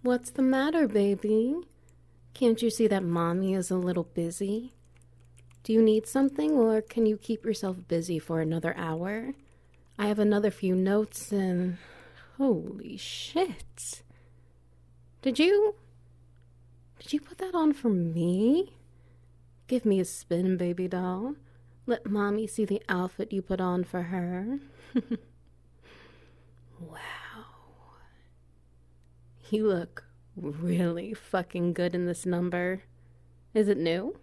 What's the matter, baby? Can't you see that mommy is a little busy? Do you need something, or can you keep yourself busy for another hour? I have another few notes and... Holy shit. Did you put that on for me? Give me a spin, baby doll. Let mommy see the outfit you put on for her. Wow. You look really fucking good in this number. Is it new?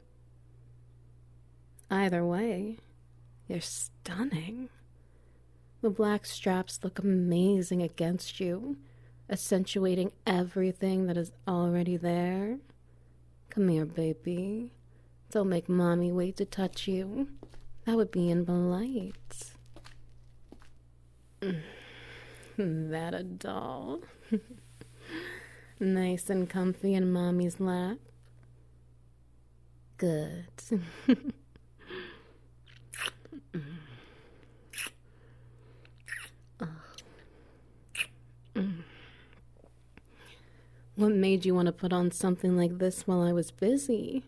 Either way, you're stunning. The black straps look amazing against you, accentuating everything that is already there. Come here, baby. Don't make mommy wait to touch you. That would be impolite. That a doll. Nice and comfy in mommy's lap. Good. What made you want to put on something like this while I was busy?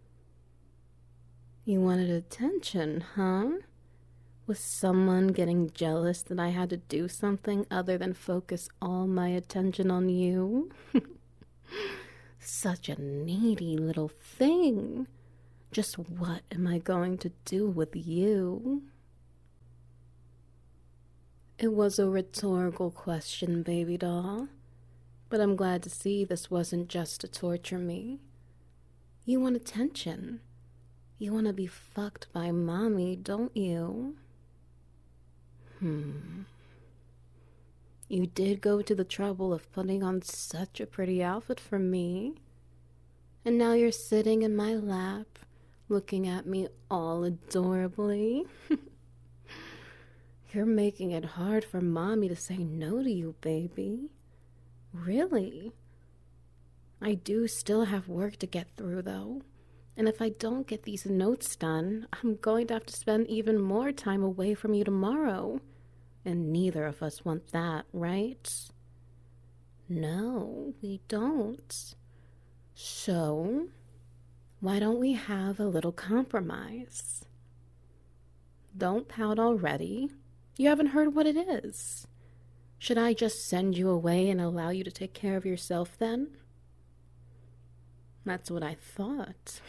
You wanted attention, huh? Was someone getting jealous that I had to do something other than focus all my attention on you? Such a needy little thing. Just what am I going to do with you? It was a rhetorical question, baby doll. But I'm glad to see this wasn't just to torture me. You want attention. You want to be fucked by mommy, don't you? You did go to the trouble of putting on such a pretty outfit for me. And now you're sitting in my lap, looking at me all adorably. You're making it hard for mommy to say no to you, baby. Really? I do still have work to get through, though. And if I don't get these notes done, I'm going to have to spend even more time away from you tomorrow. And neither of us want that, right? No, we don't. So, why don't we have a little compromise? Don't pout already. You haven't heard what it is. Should I just send you away and allow you to take care of yourself then? That's what I thought.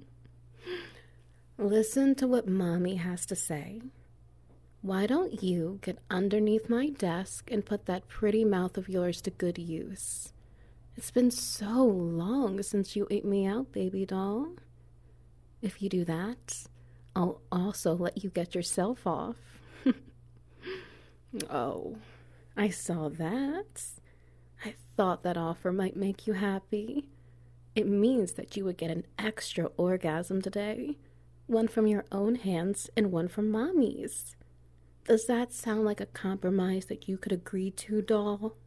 Listen to what mommy has to say. Why don't you get underneath my desk and put that pretty mouth of yours to good use? It's been so long since you ate me out, baby doll. If you do that, I'll also let you get yourself off. Oh, I saw that. I thought that offer might make you happy. It means that you would get an extra orgasm today. One from your own hands and one from mommy's. Does that sound like a compromise that you could agree to, doll?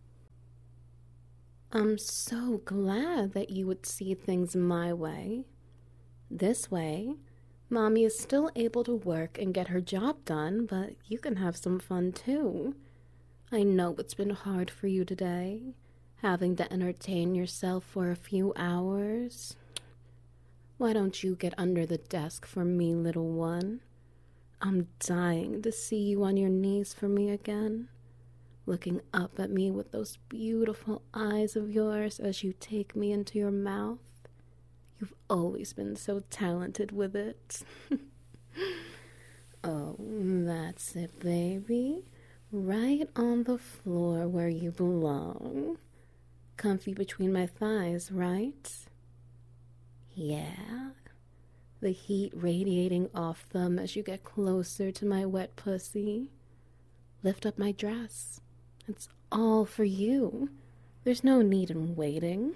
I'm so glad that you would see things my way. This way, mommy is still able to work and get her job done, but you can have some fun too. I know it's been hard for you today, having to entertain yourself for a few hours. Why don't you get under the desk for me, little one? I'm dying to see you on your knees for me again, looking up at me with those beautiful eyes of yours as you take me into your mouth. You've always been so talented with it. Oh, that's it, baby. Right on the floor where you belong. Comfy between my thighs, right? Yeah. The heat radiating off them as you get closer to my wet pussy. Lift up my dress. It's all for you. There's no need in waiting.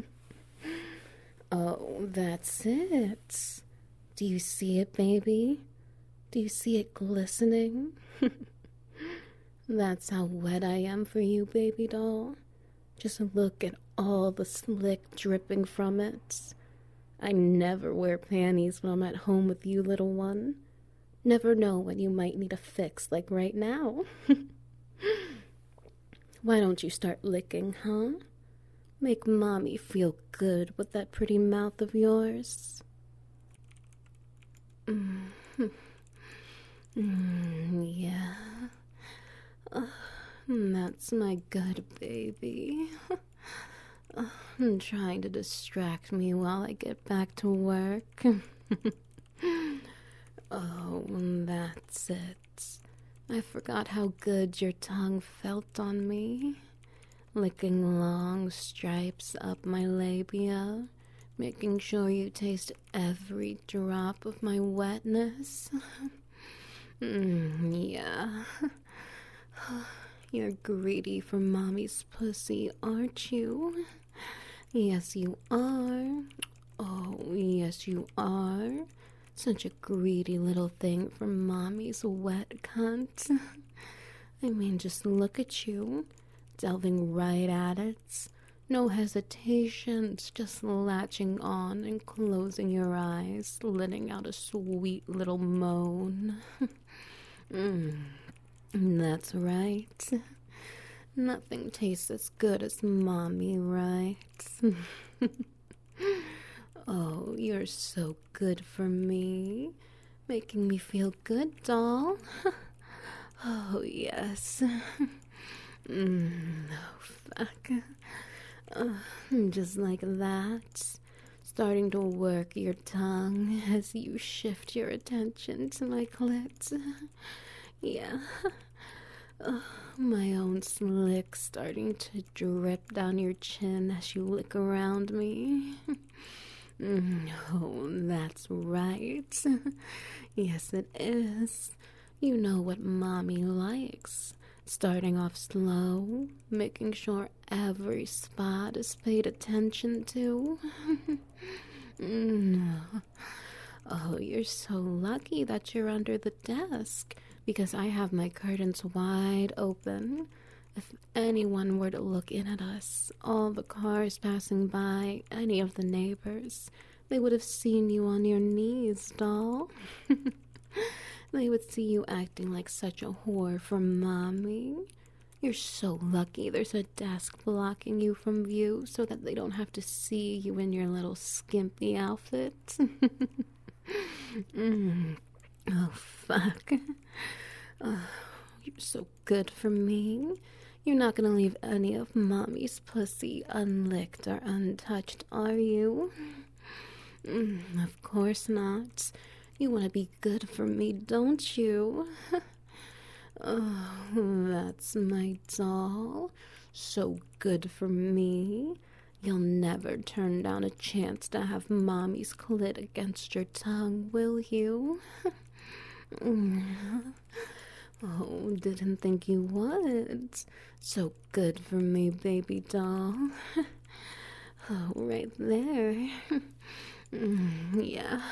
Oh, that's it. Do you see it, baby? Do you see it glistening? That's how wet I am for you, baby doll. Just look at all the slick dripping from it. I never wear panties when I'm at home with you, little one. Never know when you might need a fix like right now. Why don't you start licking, huh? Make mommy feel good with that pretty mouth of yours. Yeah. That's my good baby. Trying to distract me while I get back to work. Oh, that's it. I forgot how good your tongue felt on me. Licking long stripes up my labia, making sure you taste every drop of my wetness. Yeah. You're greedy for mommy's pussy, aren't you? Yes, you are. Oh, yes, you are. Such a greedy little thing for mommy's wet cunt. I mean, just look at you, delving right at it. No hesitations, just latching on and closing your eyes, letting out a sweet little moan. That's right. Nothing tastes as good as mommy, right? Oh, you're so good for me. Making me feel good, doll. Oh, yes. Oh, fuck. Just like that. Starting to work your tongue as you shift your attention to my clit. Yeah. My own slick starting to drip down your chin as you lick around me. Oh, that's right. Yes, it is. You know what mommy likes. Starting off slow, making sure every spot is paid attention to. Oh, you're so lucky that you're under the desk because I have my curtains wide open. If anyone were to look in at us, all the cars passing by, any of the neighbors, they would have seen you on your knees, doll. They would see you acting like such a whore for mommy. You're so lucky there's a desk blocking you from view so that they don't have to see you in your little skimpy outfit. Oh, fuck. Oh, you're so good for me. You're not gonna leave any of mommy's pussy unlicked or untouched, are you? Of course not. You want to be good for me, don't you? Oh, that's my doll. So good for me. You'll never turn down a chance to have mommy's clit against your tongue, will you? Oh, didn't think you would. So good for me, baby doll. Oh, right there. Yeah.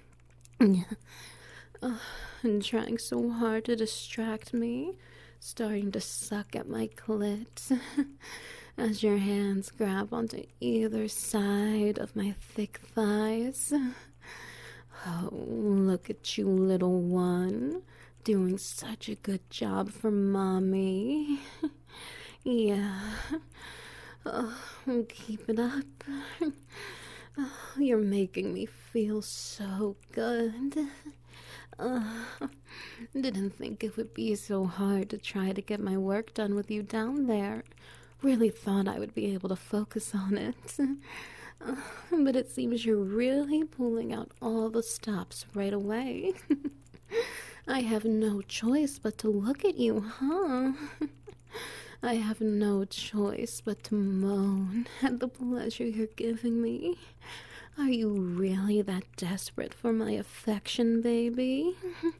And trying so hard to distract me, starting to suck at my clit as your hands grab onto either side of my thick thighs. Oh, look at you, little one, doing such a good job for mommy. Yeah. Oh, keep it up. Oh, you're making me feel so good. Didn't think it would be so hard to try to get my work done with you down there. Really thought I would be able to focus on it. But it seems you're really pulling out all the stops right away. I have no choice but to look at you, huh? I have no choice but to moan at the pleasure you're giving me. Are you really that desperate for my affection, baby?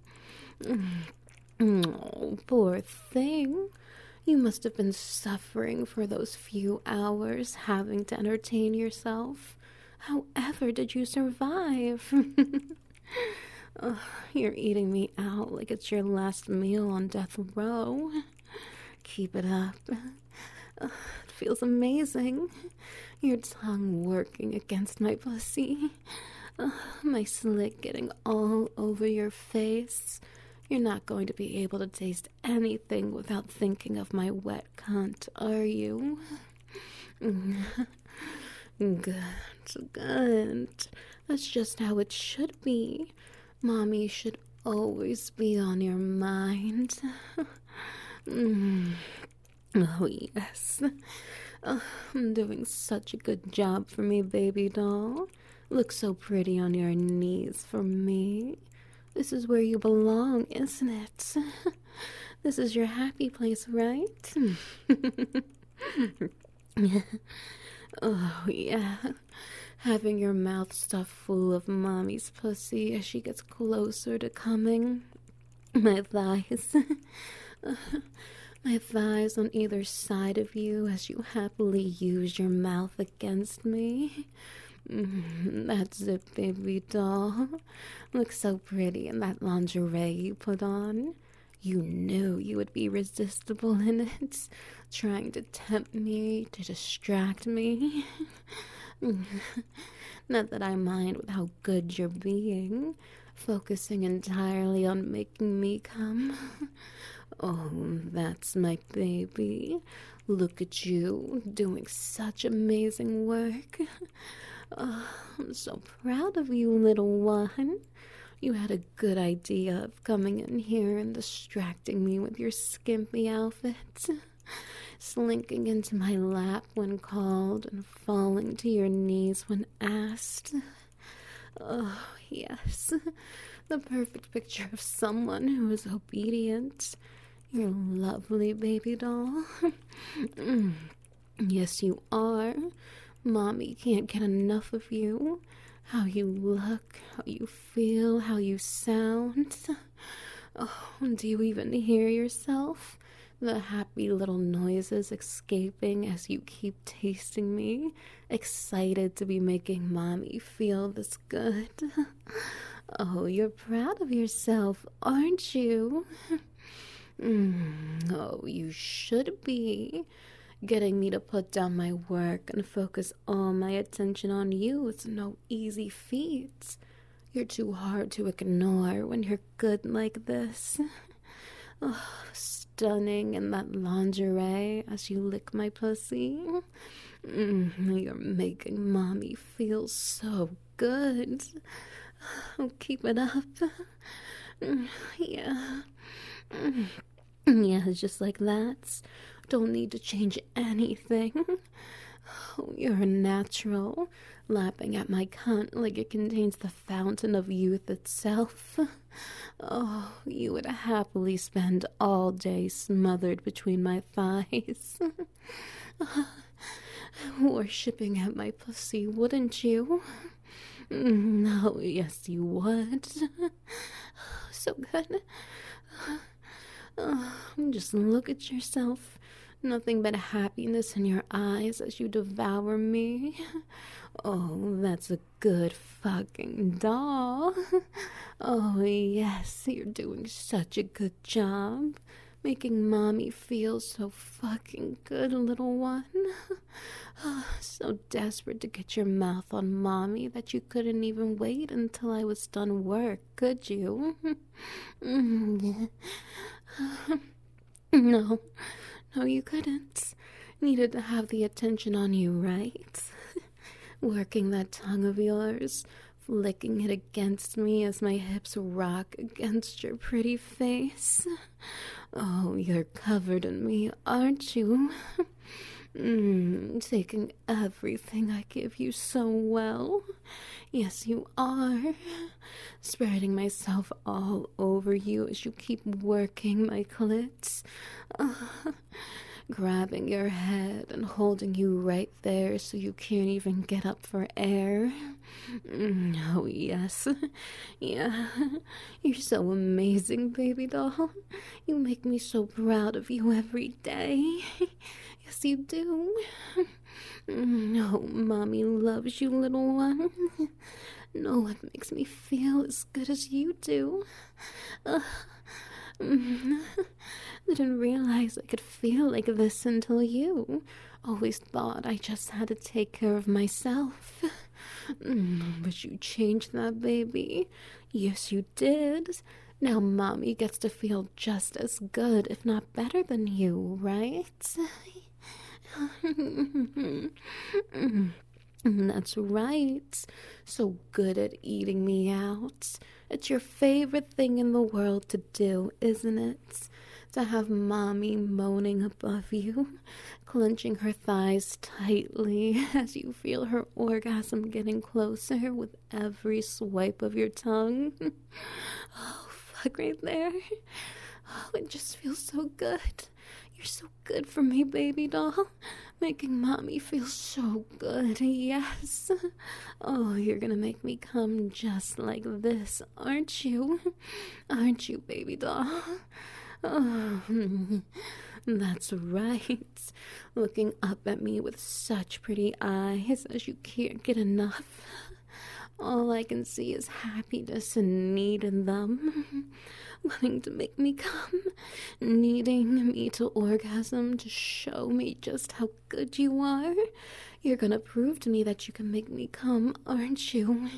Oh, poor thing. You must have been suffering for those few hours having to entertain yourself. However did you survive? Oh, you're eating me out like it's your last meal on death row. Keep it up. It feels amazing. Your tongue working against my pussy. My slit getting all over your face. You're not going to be able to taste anything without thinking of my wet cunt, are you? Good, good. That's just how it should be. Mommy should always be on your mind. Mm. Oh, yes. I'm doing such a good job for me, baby doll. Look so pretty on your knees for me. This is where you belong, isn't it? This is your happy place, right? Oh, yeah. Having your mouth stuffed full of mommy's pussy as she gets closer to coming. My thighs. My thighs on either side of you as you happily use your mouth against me. That's it, baby doll. Looks so pretty in that lingerie you put on. You knew you would be irresistible in it, trying to tempt me, to distract me. Not that I mind with how good you're being, focusing entirely on making me come. Oh, that's my baby. Look at you, doing such amazing work. Oh, I'm so proud of you, little one. You had a good idea of coming in here and distracting me with your skimpy outfit, slinking into my lap when called and falling to your knees when asked. Oh, yes, the perfect picture of someone who is obedient. You're lovely, baby doll. Yes, you are. Mommy can't get enough of you. How you look, how you feel, how you sound. Oh, do you even hear yourself? The happy little noises escaping as you keep tasting me, excited to be making Mommy feel this good. Oh, you're proud of yourself, aren't you? Oh, you should be. Getting me to put down my work and focus all my attention on you is no easy feat. You're too hard to ignore when you're good like this. Oh, stunning in that lingerie as you lick my pussy. You're making Mommy feel so good. Oh, keep it up. Yeah. Yeah, just like that. Don't need to change anything. Oh, you're a natural, lapping at my cunt like it contains the fountain of youth itself. Oh, you would happily spend all day smothered between my thighs. Worshipping at my pussy, wouldn't you? No, yes, you would. So good. Just look at yourself. Nothing but happiness in your eyes as you devour me. Oh, that's a good fucking doll. Oh, yes, you're doing such a good job. Making Mommy feel so fucking good, little one. So desperate to get your mouth on Mommy that you couldn't even wait until I was done work, could you? No, you couldn't. Needed to have the attention on you, right? Working that tongue of yours, flicking it against me as my hips rock against your pretty face. Oh, you're covered in me, aren't you? Taking everything I give you so well. Yes, you are. Spreading myself all over you as you keep working my clit. Grabbing your head and holding you right there so you can't even get up for air. Oh, yes. Yeah. You're so amazing, baby doll. You make me so proud of you every day. Yes, you do. Oh, Mommy loves you, little one. No one makes me feel as good as you do. Didn't realize I could feel like this until you. Always thought I just had to take care of myself. But you changed that, baby. Yes, you did. Now Mommy gets to feel just as good, if not better than you, right? That's right. So good at eating me out. It's your favorite thing in the world to do, isn't it? To have mommy moaning above you, clenching her thighs tightly as you feel her orgasm getting closer with every swipe of your tongue. Oh, fuck right there. Oh, it just feels so good. You're so good for me, baby doll. Making mommy feel so good, yes. Oh, you're gonna make me come just like this, aren't you? Aren't you, baby doll? Oh, that's right. Looking up at me with such pretty eyes as you can't get enough. All I can see is happiness and need in them. Wanting to make me come, needing me to orgasm to show me just how good you are. You're gonna prove to me that you can make me come, aren't you?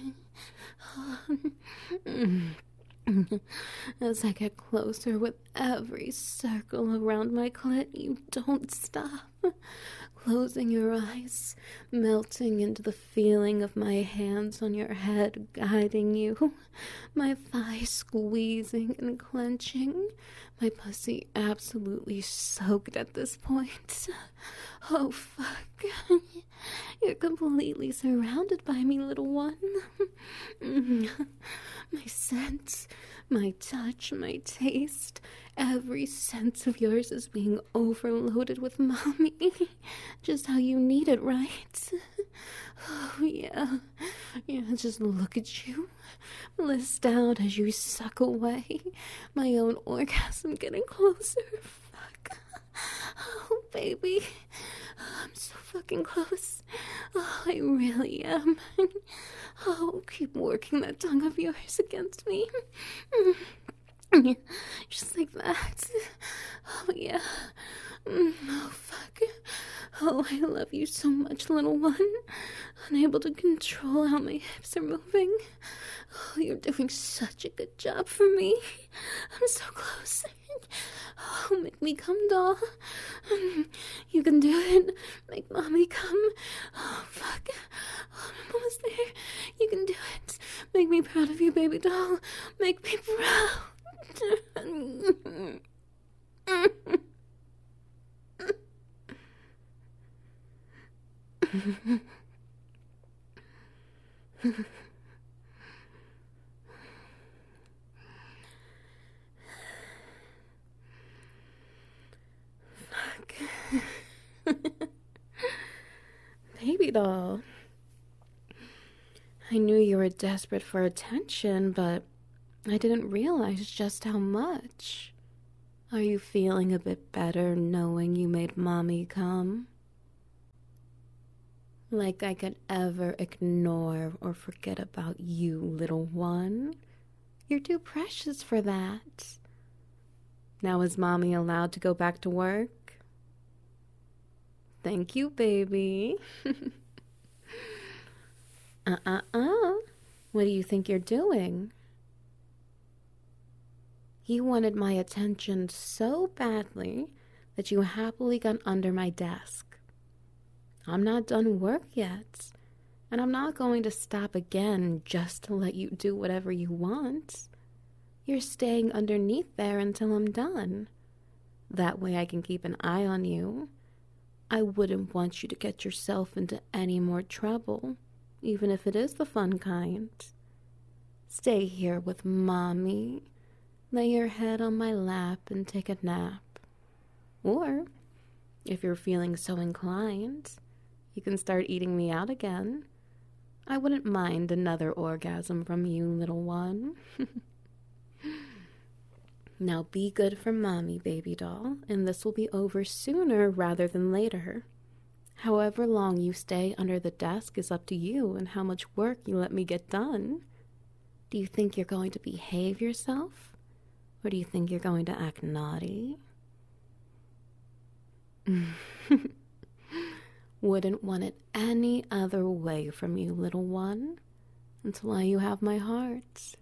As I get closer with every circle around my clit, you don't stop. Closing your eyes, melting into the feeling of my hands on your head guiding you, my thighs squeezing and clenching, my pussy absolutely soaked at this point. Oh, fuck. You're completely surrounded by me, little one. My scent, my touch, my taste, every sense of yours is being overloaded with mommy. Just how you need it, right? Oh, yeah. Yeah, just look at you. Blissed out as you suck away. My own orgasm getting closer. Fuck. Oh, baby. I'm so fucking close. Oh, I really am. Oh, keep working that tongue of yours against me. Just like that. Oh, yeah. Oh, fuck. Oh, I love you so much, little one. Unable to control how my hips are moving. Oh, you're doing such a good job for me. I'm so close. Oh, make me come, doll. You can do it. Make mommy come. Oh, fuck. Oh, I'm almost there. You can do it. Make me proud of you, baby doll. Make me proud. Fuck. Baby doll. I knew you were desperate for attention, but I didn't realize just how much. Are you feeling a bit better knowing you made mommy come? Like I could ever ignore or forget about you, little one. You're too precious for that. Now is mommy allowed to go back to work? Thank you, baby. What do you think you're doing? You wanted my attention so badly that you happily got under my desk. I'm not done work yet, and I'm not going to stop again just to let you do whatever you want. You're staying underneath there until I'm done. That way I can keep an eye on you. I wouldn't want you to get yourself into any more trouble, even if it is the fun kind. Stay here with mommy. Lay your head on my lap and take a nap. Or, if you're feeling so inclined, you can start eating me out again. I wouldn't mind another orgasm from you, little one. Now be good for mommy, baby doll, and this will be over sooner rather than later. However long you stay under the desk is up to you and how much work you let me get done. Do you think you're going to behave yourself? Or do you think you're going to act naughty? Wouldn't want it any other way from you, little one. That's why you have my heart.